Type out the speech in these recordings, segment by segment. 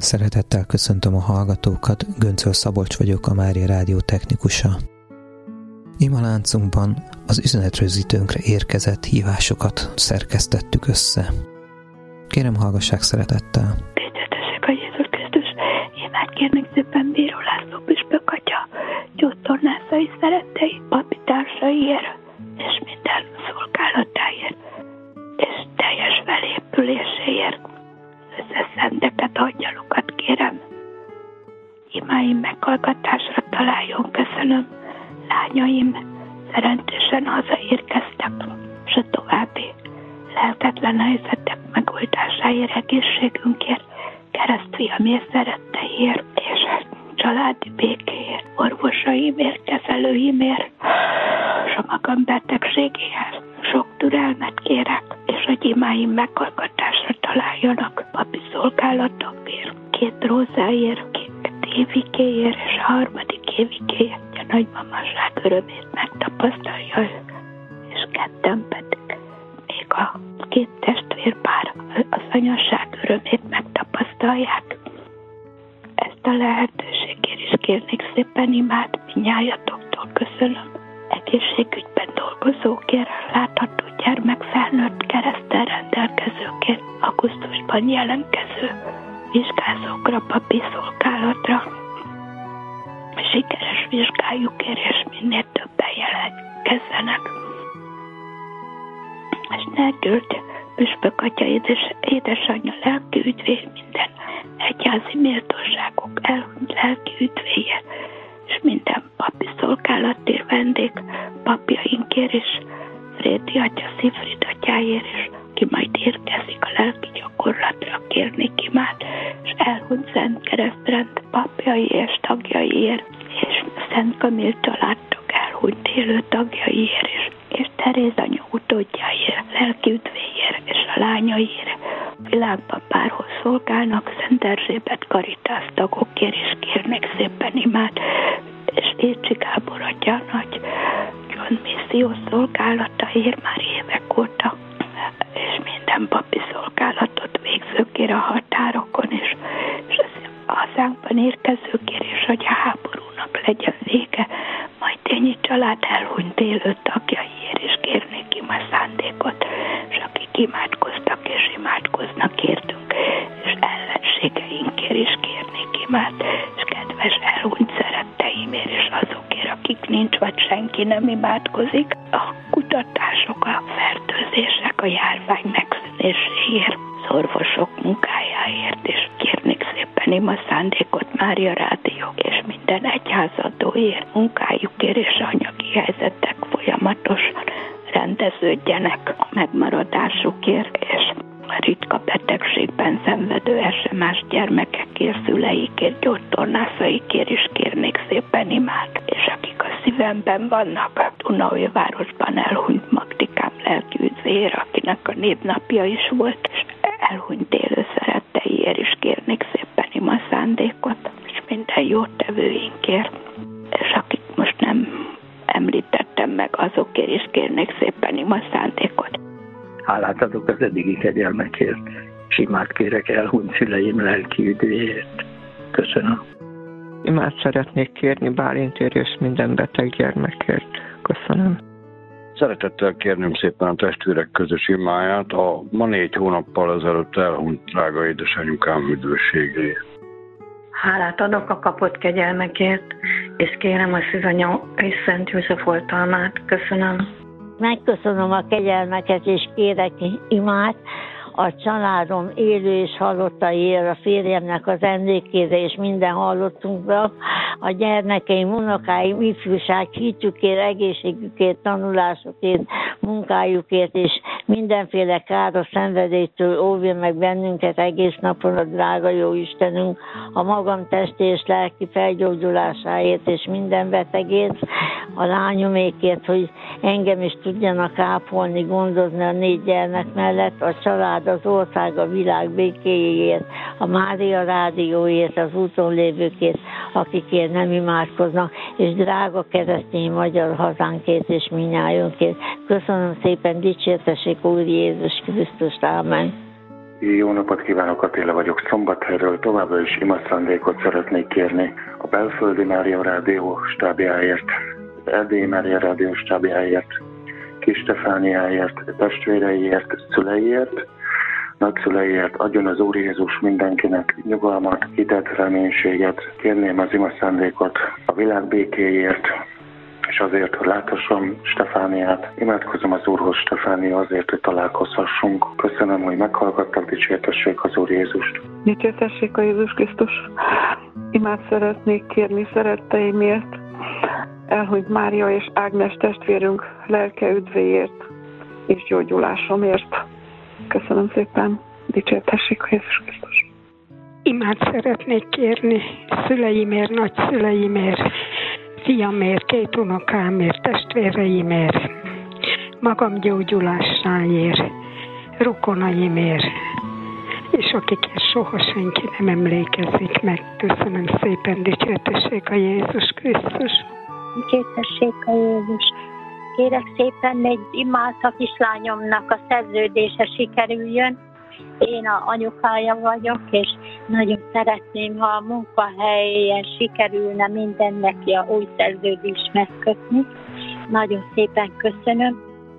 Szeretettel köszöntöm a hallgatókat, Göncöl Szabolcs vagyok, a Mária Rádió technikusa. Imaláncunkban az üzenetrögzítőnkre érkezett hívásokat szerkesztettük össze. Kérem, hallgassák szeretettel. Dicsértessék a Jézus Krisztus, imát kérnék szépen Bíró László püspök atya, gyógytornászai szerettei, papi társaiért, és minden szolgálatáért, és teljes felépüléséért. Összeszenteket, angyalokat kérem. Imáim meghallgatásra találjon, köszönöm. Lányaim szerencsésen hazaérkeztek, és a további lehetetlen helyzetek megoldásáért, egészségünkért, keresztfiamért, szeretteiért, és családi békéért, orvosaimért, kezelőimért, és a magam betegségéhez sok türelmet kérek, és hogy imáim meghallgatásra találjanak papi szolgálatokért, 2 rózáért, 2 évikéért, és a 3. évikéért, hogy a nagymamaság örömét megtapasztalja, és 2 pedig még a 2 testvérpár az anyaság örömét megtapasztalják. Ezt a lehetőségért is kérnék szépen imát mindnyájatoktól, köszönöm. Egészségügyben dolgozókért, látható gyermek, felnőtt kereszttel rendelkezőkért, augusztusban jelentkező vizsgázókra, papi szolgálatra, sikeres vizsgájukért, és minél többen jelentkezzenek. És ne György püspök atya, édesanyja, lelki üdvér, minden egyházi méltóságok elhunyt lelki üdvéért, és minden papi szolgálatért, vendég papjainkért, és Frédi atya, Szifrid atyáért, és ki majd érkezik a lelki gyakorlatra, kérnék imát, és elhunyt Szent Keresztrend papjai és tagjaiért, és Szent Kamil családtag elhunyt élő tagjaiért, és Teréz anya utódjáért, lelki üdvéért, és a lányaiért, világban bárhol szolgálnak, Szent Erzsébet Karitász tagokért is kérnék szépen imát, és Écsi Gábor atya nagy John misszió szolgálataért már évek óta, és minden papi szolgálatot végzőkért a határokon, és az hazánkban érkezőkért, és hogy a háborúnak legyen vége, majd Tényi család elhunyt élő tagjaiért, és kérnék ima szándékot, és akik imádkoztak és imádkoznak értünk, és ellenségeinkért is kérnék imát, és kedves elhunyt szeretteimért, és azokért, akik nincs, vagy senki nem imádkozik, a kutatások, a fertőzések, a járvány megszűnéséért, az orvosok munkájáért, és kérnék szépen ima szándékot Mária Rádió, és minden egyházadóért, munkájukért, és anyagi helyzetek folyamatosan rendeződjenek a megmaradásukért, és a ritka betegségben szenvedő SMS gyermekekért, szüleikért, gyógytornászaikért is kérnék szépen imát, és akik a szívemben vannak, Dunaújvárosban elhunyt Magdikám lelki üdvéért, akinek a névnapja is volt, és elhunyt élő szeretteiért is kérnék szépen ima szándékot, és minden jótevőinkért, és akik most nem említettem meg, azokért is kérnék szépen ima szándékot. Hálát adok az eddigi kegyelmekért, és imát kérek elhunyt szüleim lelki üdvéért. Köszönöm. Imát szeretnék kérni Bálintért és minden beteg gyermekért. Köszönöm. Szeretettel kérném szépen a testvérek közös imáját a ma 4 hónappal ezelőtt elhunyt drága édesanyukám üdvösségéért. Hálát adok a kapott kegyelmekért, és kérem a Szűzanya és Szent József oltalmát. Köszönöm. Megköszönöm a kegyelmeket, és kérek imát a családom élő és halottaiért, a férjemnek az emlékére, és minden halottunkra, a gyermekeim, unokáim, ifjúság, hitükért, egészségükért, tanulásukért, munkájukért, és mindenféle káros szenvedélytől óvja meg bennünket egész napon a drága jó Istenünk, a magam testi és lelki felgyógyulásáért, és minden betegért, a lányomékért, hogy engem is tudjanak ápolni, gondozni a 4 gyermek mellett, a család, az ország, a világ békéjéért, a Mária Rádióért, az úton lévőkért, akikért nem imádkoznak, és drága keresztény magyar hazánkért és minnyájunkért. Köszönöm szépen, dicsértessék Úr Jézus Krisztus, ámen. Jó napot kívánok, Attila vagyok Szombathelyről. Továbbra is imaszándékot szeretnék kérni a Belföldi Mária Rádió stábjáért, Erdélyi Mária Rádió stábjáért, Kis Stefániáért, testvéreiért, szüleiért, nagyszüleiért. Adjon az Úr Jézus mindenkinek nyugalmat, hitelt, reménységet. Kérném az imaszándékot a világ békéért, és azért, hogy láthassam Stefániát. Imádkozom az Úrhoz, Stefánia, azért, hogy találkozhassunk. Köszönöm, hogy meghallgattak, dicsértessék az Úr Jézust. Dicsértessék a Jézus Krisztus. Imát szeretnék kérni szeretteimért, elhunyt Mária és Ágnes testvérünk lelke üdvéért és gyógyulásomért. Köszönöm szépen, dicsértessék a Jézus Krisztus. Imát szeretnék kérni szüleimért, nagyszüleimért, fiamért, 2 unokámért, testvéreimért, magam gyógyulásáért, rokonaimért, és akikért soha senki nem emlékezik meg. Köszönöm szépen, dicsértessék a Jézus Krisztus. Dicsértessék a Jézus. Kérek szépen, egy imát a kislányomnak a szerződése sikerüljön. Én a anyukája vagyok, és nagyon szeretném, ha a munkahelyen sikerülne mindennek a új szerződést megkötni. Nagyon szépen köszönöm.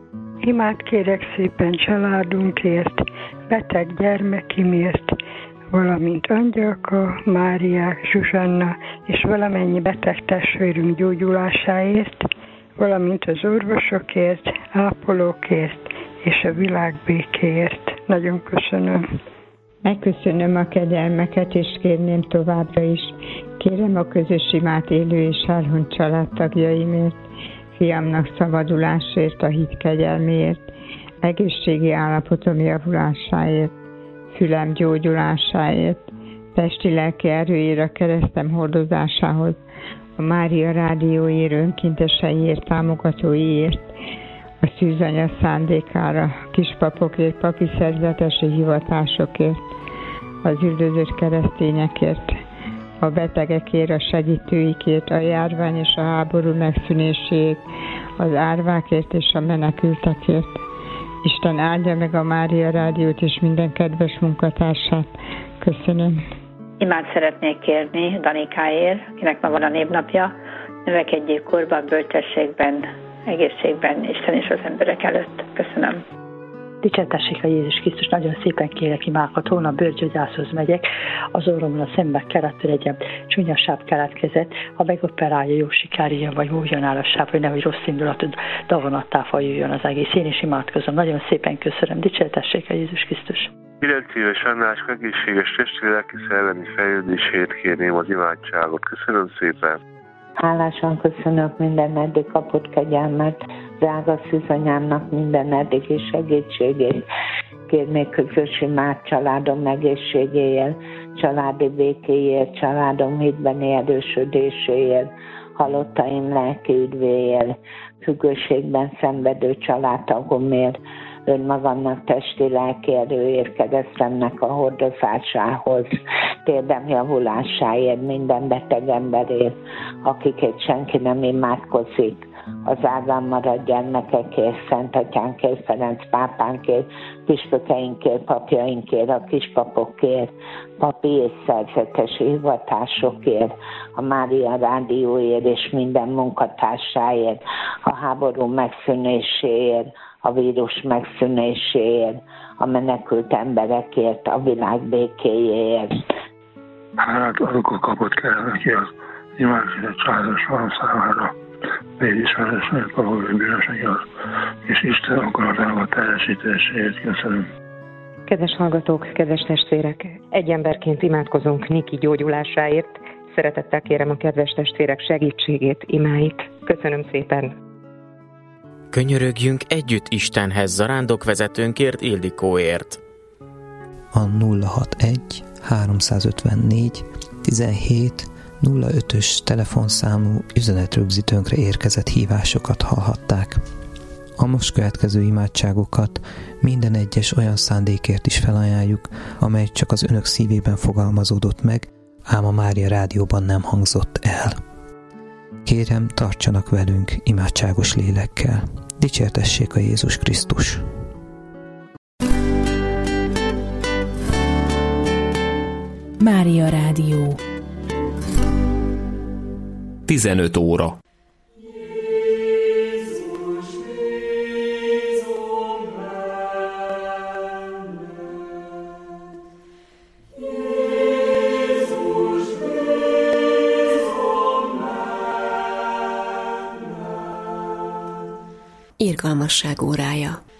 Imát kérek szépen családunkért, beteg gyermekimért, valamint Angyalka, Mária, Zsuzsanna és valamennyi beteg testvérünk gyógyulásáért, valamint az orvosokért, ápolókért és a világ békéért. Nagyon köszönöm. Megköszönöm a kegyelmeket, és kérném továbbra is. Kérem a közös imát élő és elhunyt családtagjaimért, fiamnak szabadulásért, a hit kegyelméért, egészségi állapotom javulásáért, fülem gyógyulásáért, testi lelki erőért, a keresztem hordozásához, a Mária Rádióért, önkénteseiért, támogatóiért, a szűzanya szándékára, kispapokért, papi szerzetesi hivatásokért, az üldözött keresztényekért, a betegekért, a segítőikért, a járvány és a háború megszűnéséért, az árvákért és a menekültekért. Isten áldja meg a Mária Rádiót és minden kedves munkatársát. Köszönöm. Imát szeretnék kérni Danikáért, akinek ma van a névnapja. Növekedjék korban, bölcsességben, egészségben, Isten és az emberek előtt. Köszönöm. Dicsértessék a Jézus Krisztus, nagyon szépen kérek imákat, holnap bőrgyógyászhoz megyek, az orromon a szemben keletű legyen, csúnya sáv keletkezett, ha megoperálja, jó sikárja, vagy hújjon áll a sáv, hogy nehogy rossz indulatú davonattá fajuljon az egész. Én is imádkozom, nagyon szépen köszönöm, dicsértessék a Jézus Krisztus. 9 éves Annáska egészséges testi, lelki, szellemi fejlődését kérném az imádságot. Köszönöm szépen. Hálásan köszönök minden eddig kapott kegyelmet, drága szűzanyámnak minden eddigi segítségét. Kérnék közös imát családom egészségéért, családi békéért, családom hitbeni erősödéséért, halottaim lelki üdvéért, függőségben szenvedő családtagomért, önmagamnak testi lelki erőért, keresztemnek a hordozásához, térdem javulásáért, minden beteg emberért, akikért senki nem imádkozik, az ágán maradt gyermekekért, Szent Atyánkért, Ferenc pápánkért, püspökeinkért, papjainkért, a kispapokért, papi és szerzetesi hivatásokért, a Mária Rádióért és minden munkatársáért, a háború megszűnéséért, a vírus megszűnéséért, a menekült emberekért, a világ békéjéért. Hálát adok a kapott kellene az imádkozó családos van számára, végismeresnek, ahol bűnösek az, és Isten akaratának teljesítéséért. Köszönöm. Kedves hallgatók, kedves testvérek, egy emberként imádkozunk Niki gyógyulásáért. Szeretettel kérem a kedves testvérek segítségét, imáit. Köszönöm szépen. Könyörögjünk együtt Istenhez zarándokvezetőnkért, Ildikóért. A 061 354 17 05-ös telefonszámú üzenetrögzítőnkre érkezett hívásokat hallhatták. A most következő imádságokat minden egyes olyan szándékért is felajánljuk, amely csak az önök szívében fogalmazódott meg, ám a Mária Rádióban nem hangzott el. Kérem, tartsanak velünk imádságos lélekkel. Dicsértessék a Jézus Krisztus! Mária Rádió. 15 óra. Irgalmasság órája.